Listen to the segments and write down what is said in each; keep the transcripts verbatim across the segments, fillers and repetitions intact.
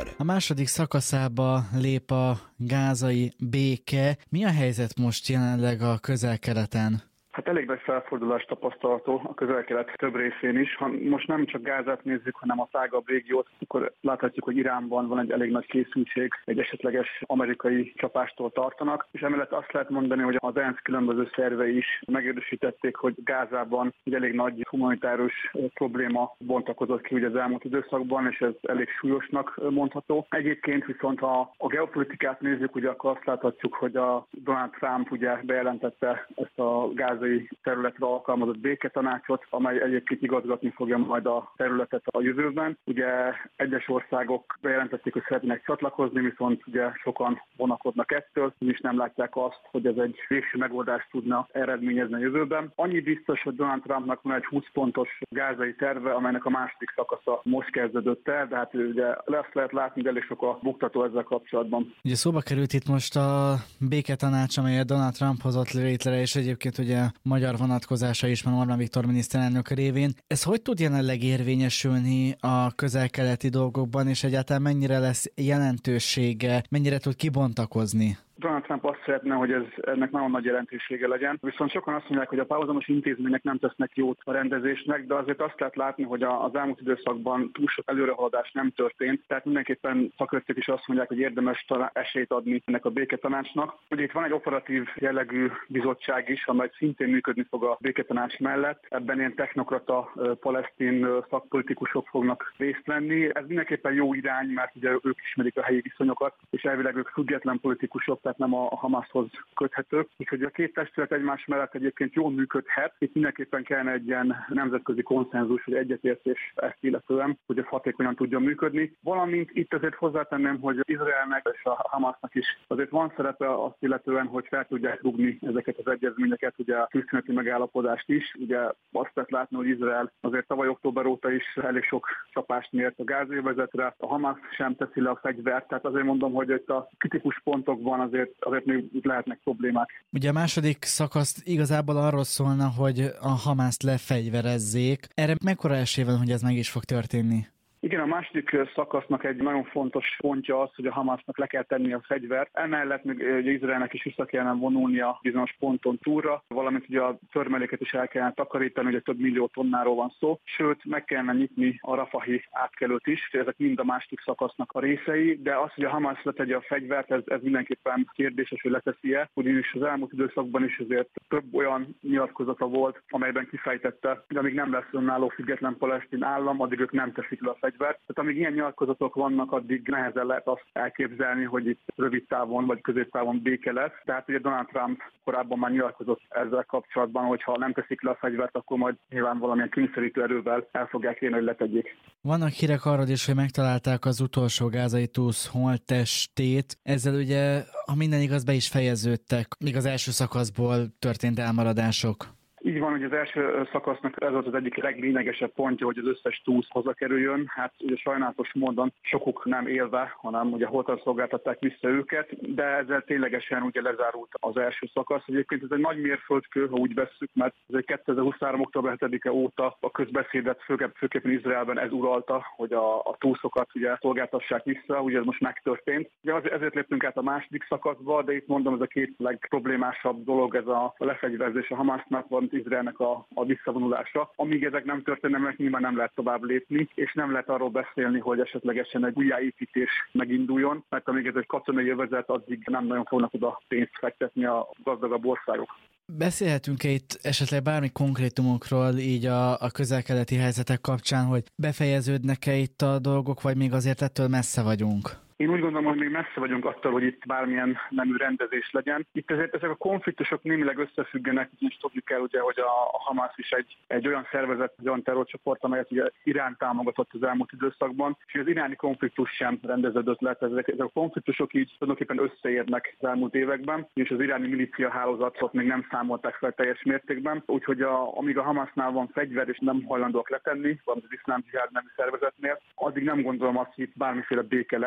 Magyar. A második szakaszába lép a gázai béke. Mi a helyzet most jelenleg a Közel-Keleten? Hát elég nagy felfordulás tapasztalható a Közel-Kelet több részén is. Ha most nem csak Gázát nézzük, hanem a tágabb régiót, akkor láthatjuk, hogy Iránban van egy elég nagy készültség, egy esetleges amerikai csapástól tartanak, és emellett azt lehet mondani, hogy az ENSZ különböző szervei is megerősítették, hogy Gázában egy elég nagy humanitárius probléma bontakozott ki ugye az elmúlt időszakban, és ez elég súlyosnak mondható. Egyébként viszont ha a geopolitikát nézzük, ugye akkor azt láthatjuk, hogy a Donald Trump ugye bejelentette ezt a gáz területre alkalmazott béketanácsot, amely egyébként igazgatni fogja majd a területet a jövőben. Ugye egyes országok bejelentették, hogy szeretnének csatlakozni, viszont ugye sokan vonakodnak ettől, és nem látják azt, hogy ez egy végső megoldást tudna eredményezni a jövőben. Annyi biztos, hogy Donald Trumpnak van egy húsz pontos gázai terve, amelynek a második szakasza most kezdődött el, de hát ugye lesz lehet látni, hogy elég sok a buktató ezzel kapcsolatban. Ugye szóba került itt most a béketanács, amelyet Donald Trump hozott létre, és egyébként ugye magyar vonatkozása is van Orbán Viktor miniszterelnök révén. Ez hogy tud jelenleg érvényesülni a közel-keleti dolgokban, és egyáltalán mennyire lesz jelentősége, mennyire tud kibontakozni? Donald Trump azt szeretne, hogy ez, ennek nagyon nagy jelentősége legyen. Viszont sokan azt mondják, hogy a párhuzamos intézmények nem tesznek jót a rendezésnek, de azért azt lehet látni, hogy az elmúlt időszakban túl sok előrehaladás nem történt. Tehát mindenképpen szakértők is azt mondják, hogy érdemes esélyt adni ennek a béketanácsnak. Ugye itt van egy operatív jellegű bizottság is, amely szintén működni fog a béketanács mellett. Ebben ilyen technokrata palesztin szakpolitikusok fognak részt venni. Ez mindenképpen jó irány, mert ugye ők ismerik a helyi viszonyokat, és elvileg ők független politikusok, tehát nem a Hamashoz köthetők. Úgyhogy a két testület egymás mellett egyébként jól működhet. Itt mindenképpen kellene egy ilyen nemzetközi konszenzus, vagy egyetértés ezt illetően, hogy ez hatékonyan tudjon működni. Valamint itt azért hozzátenném, hogy Izraelnek és a Hamasnak is azért van szerepe azt illetően, hogy fel tudják rúgni ezeket az egyezményeket, ugye a tűzszüneti megállapodást is. Ugye azt lehet látni, hogy Izrael azért tavaly október óta is elég sok csapást mért a gázövezetre. A Hamas sem teszi le a fegyvert, tehát azért mondom, hogy itt a kritikus pontokban azért, azért még lehetnek problémák. Ugye a második szakasz igazából arról szólna, hogy a Hamaszt lefegyverezzék. Erre mekkora esély van, hogy ez meg is fog történni? Igen, a második szakasznak egy nagyon fontos pontja az, hogy a Hamasnak le kell tenni a fegyvert. Emellett még Izraelnek is vissza kellene vonulnia bizonyos ponton túlra, valamint ugye a törmeléket is el kellene takarítani, ugye több millió tonnáról van szó. Sőt, meg kellene nyitni a rafahi átkelőt is, ezek mind a második szakasznak a részei, de az, hogy a Hamas letegye a fegyvert, ez, ez mindenképpen kérdéses, hogy leteszi-e, ugyanis az elmúlt időszakban is azért több olyan nyilatkozata volt, amelyben kifejtette, hogy amíg nem lesz önálló független palesztin állam, addig ők nem teszik le a fegyvert. Tehát amíg ilyen nyilatkozatok vannak, addig nehezen lehet azt elképzelni, hogy itt rövid távon vagy középtávon béke lesz. Tehát ugye Donald Trump korábban már nyilatkozott ezzel kapcsolatban, hogy ha nem teszik le a fegyvert, akkor majd nyilván valamilyen kényszerítő erővel el fogják kérni, hogy letegyék. Vannak hírek arról is, hogy megtalálták az utolsó gázai túsz holttestét. Ezzel ugye, ha minden igaz, be is fejeződtek, míg az első szakaszból történt elmaradások. Így van, hogy az első szakasznak ez az az egyik leglényegesebb pontja, hogy az összes túsz hazakerüljön. Hát ugye sajnálatos módon sokuk nem élve, hanem ugye holtan szolgáltatták vissza őket, de ezzel ténylegesen ugye lezárult az első szakasz. Egyébként ez egy nagy mérföldkő, ha úgy vesszük, mert ez kétezer-huszonhárom. október hetedike óta a közbeszédet főképp, főképpen Izraelben ez uralta, hogy a, a túszokat ugye szolgáltassák vissza, ugye ez most megtörtént. Ugye ezért léptünk át a második szakaszba, de itt mondom, ez a két legproblémásabb dolog, ez a lefegyverzés a Hamasnak, van Izraelnek a, a visszavonulása. Amíg ezek nem történnek, nyilván nem lehet tovább lépni, és nem lehet arról beszélni, hogy esetlegesen egy újjáépítés meginduljon, mert amíg ez egy katonai övezet, addig nem nagyon fognak oda pénzt fektetni a gazdagabb országok. Beszélhetünk-e itt esetleg bármi konkrétumokról így a, a közel-keleti helyzetek kapcsán, hogy befejeződnek-e itt a dolgok, vagy még azért ettől messze vagyunk? Én úgy gondolom, hogy még messze vagyunk attól, hogy itt bármilyen nemű rendezés legyen. Itt ezért ezek a konfliktusok némileg összefüggenek, és tudjuk el, ugye, hogy a Hamas is egy, egy olyan szervezet, egy olyan terrorcsoport, amelyet ugye Irán támogatott az elmúlt időszakban, és az iráni konfliktus sem rendeződött le. Ezek, ezek a konfliktusok így tulajdonképpen összeérnek az elmúlt években, és az iráni milícia hálózatot még nem számolták fel teljes mértékben. Úgyhogy a, amíg a Hamasnál van fegyver, és nem hajlandóak letenni, valamint az iszlám dzsihád nevű szervezetnél, addig nem gondolom azt, hogy itt bármiféle béke lesz. Valamint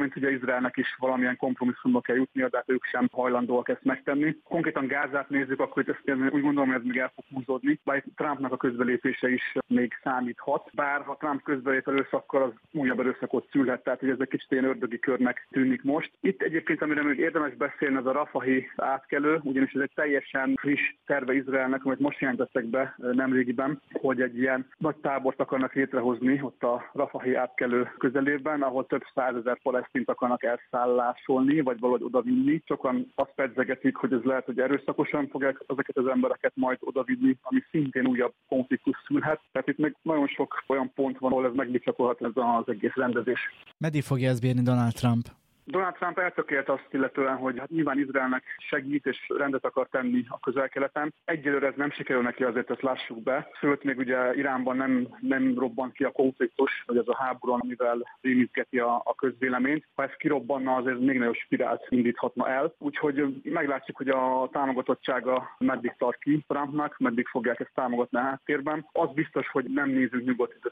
valamint ugye Izraelnek is valamilyen kompromisszumba kell jutnia, de ők sem hajlandóak ezt megtenni. Konkrétan Gázát nézzük, akkor itt ezt úgy gondolom, hogy ez még el fog húzódni, bár Trumpnak a közbelépése is még számíthat. Bár ha Trump közbelép erőszakkal, az újabb erőszakot szülhet, tehát hogy ez egy kicsit ilyen ördögi körnek tűnik most. Itt egyébként, amire még érdemes beszélni, az a rafahi átkelő, ugyanis ez egy teljesen friss terve Izraelnek, amit most jelentettek be nemrégiben, hogy egy ilyen nagy tábort akarnak létrehozni ott a rafahi átkelő közelében, ahol több százezer palesztint akarnak elszállásolni, vagy valahogy odavinni. Sokan azt pedzegetik, hogy ez lehet, hogy erőszakosan fogják ezeket az embereket majd odavinni, ami szintén újabb konfliktus szülhet. Tehát itt még nagyon sok olyan pont van, ahol ez megbicsakolhat ez az egész rendezés. Meddig fogja ezt bírni Donald Trump? Donald Trump eltökélt azt illetően, hogy hát nyilván Izraelnek segít és rendet akar tenni a Közel-Keleten. Egyelőre ez nem sikerül neki, azért ezt lássuk be. Sőt, még ugye Iránban nem, nem robbant ki a konfliktus, vagy az a háború, amivel rémítgeti a, a közvéleményt. Ha ez kirobbanna, azért még nagyobb spirált indíthatna el. Úgyhogy meglátjuk, hogy a támogatottsága meddig tart ki Trumpnak, meddig fogják ezt támogatni a háttérben. Az biztos, hogy nem nézünk nyugodt